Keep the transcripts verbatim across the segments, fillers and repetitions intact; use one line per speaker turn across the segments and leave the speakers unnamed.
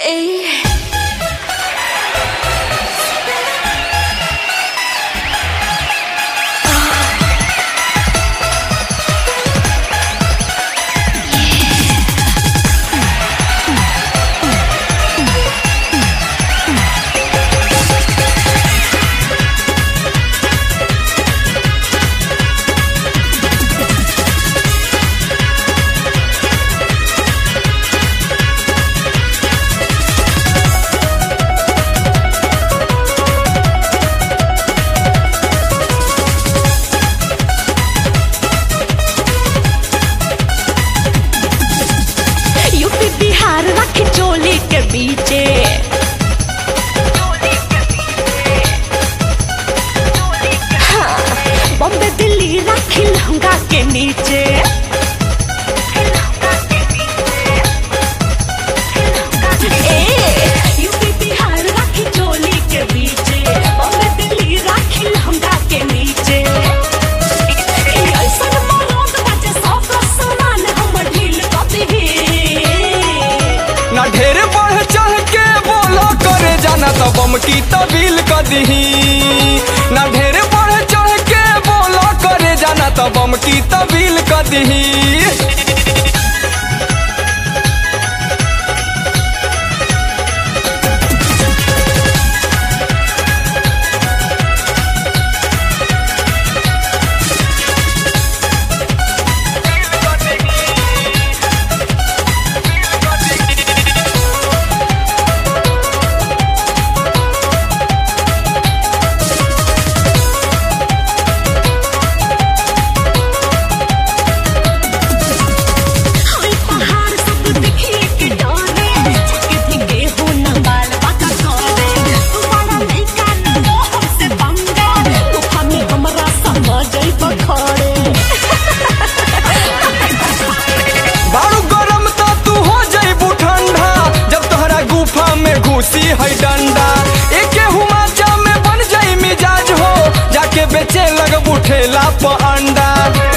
बॉम्बे दिल्ली राखी लहंगा के नीचे। यूपी बिहार राखी चोली के बीचे, बॉम्बे दिल्ली राखी लहंगा के नीचे। ऐसन मौत बाजे सौ का सामान हम ढील कर दीही।
ना ढेर बढ़ चढ़ के बोलो करे जाना तो बम की तबील कर दीही। ना ढेर बढ़ चढ़ के बोलो करे जाना तो बम की तबील कर दीही। घुसी है डंडा एक हुमाचा में बन जाई मिजाज हो, जाके बेचे लग बुठेला प अंडा।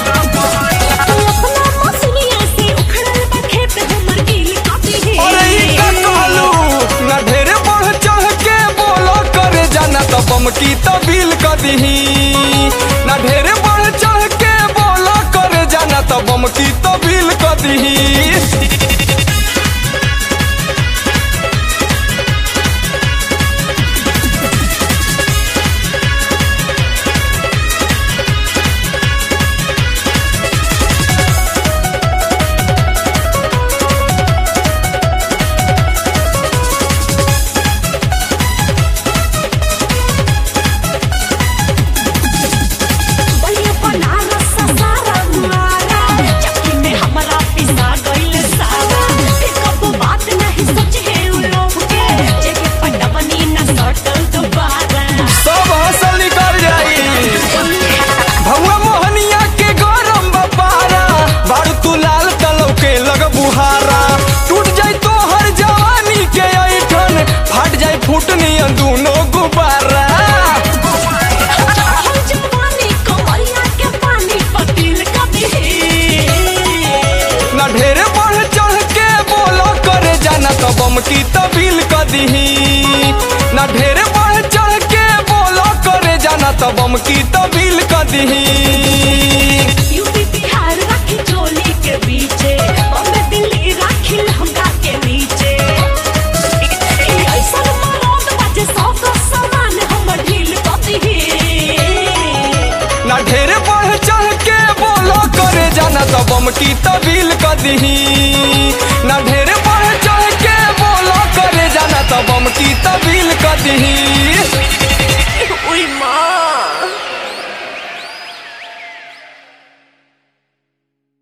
ना ढेर बढ़ चढ़ के बोलो करे जाना तो बम की तबील कर दीही। ना ढेर बढ़ चढ़ के बोलो करे जाना तो बम की तबील कर दीही। दोनों गुब्बारा ना ढेर बढ़ चढ़ के बोलो करे जाना तो बम की तबील कर दीही। ना ढेर बढ़ चढ़ के बोलो करे जाना तो बम की तबील कर दीही।
यूपी बिहार राखी चोली के बीचे, बॉम्बे दिल्ली राखी लहंगा के नीचे।
ना ढेर बढ़ चढ़ के बोलो करे जाना तो बम की तबील कर दीही।